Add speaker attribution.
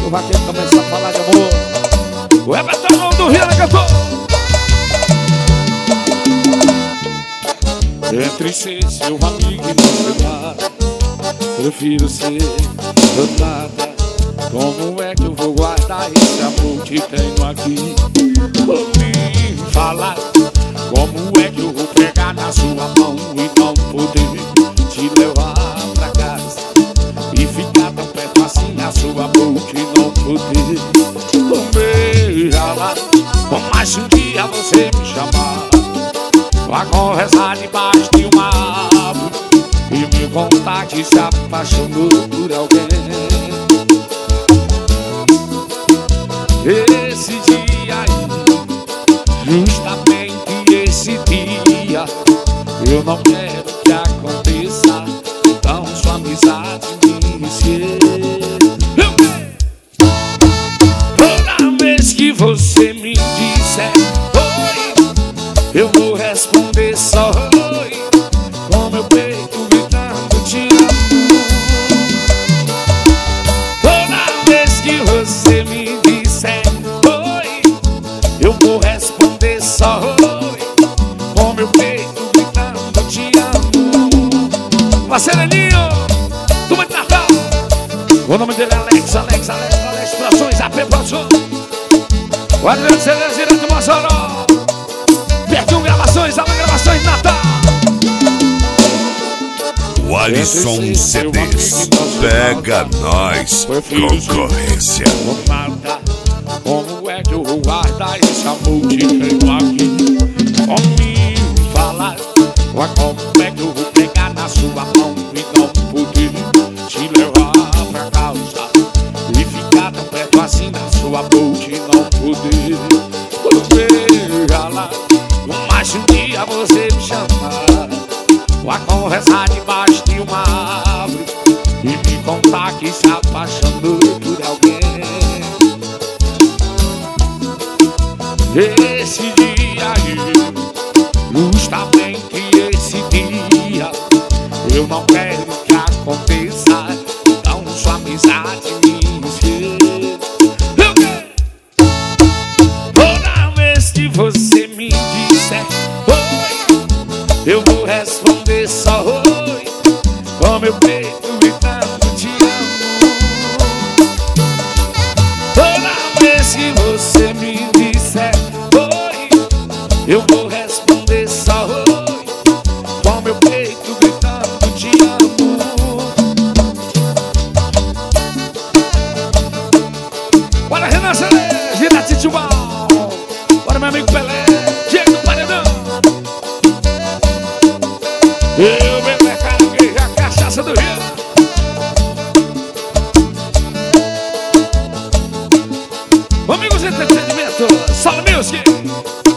Speaker 1: o vaqueiro começa a falar de amor. O Everton do Rio, né, cantor? Entre ser seu amigo e não ser nada, prefiro ser nada. Como é que eu vou guardar esse amor que tenho aqui? Ouvi falar. Como é que eu vou pegar na sua mão e não poder te levar pra casa e ficar tão perto assim na sua boca e não poder beijar? Como mais um dia você me chamar pra conversar debaixo de uma árvore e me contar que se apaixonou por alguém. Esse dia aí, justamente esse dia, eu não quero que aconteça, então sua amizade me toda vez que você me disser oi, eu vou responder só oi, com meu peito gritando te amo. Toda vez que você me disser oi, eu vou responder só oi, com meu peito gritando te amo. Marcelinho, turma de Natal. O nome dele é Alex Produções, AP Produções. O Adriano Cerezo, direto do Mossoró. Pertinho Gravações, Alma Gravações de Natal.
Speaker 2: O Alisson CDs, pega nós, concorrência.
Speaker 1: Como é que eu vou guardar esse amor que tenho aqui? Como me falar? Como é que eu vou pegar na sua mão e não poder te levar pra casa e ficar tão perto assim na sua boca e não poder beijar? Mas um dia você me chamar pra conversar debaixo de uma árvore e me contar que se apaixonou por alguém. Esse dia aí, justamente esse dia, eu não quero que aconteça, então sua amizade me toda vez que você me disser oi, eu vou responder só oi, com meu peito gritando te amo. Toda vez que você me disser oi, eu vou responder só oi, com meu peito gritando te amo. Bora, Renan Celeste, direto de Tibau. Bora, meu amigo Pelé, Diego do Paredão. Eu bebo é caranguejo, a cachaça do Rio. Amigos de entretenimento, Solo Music.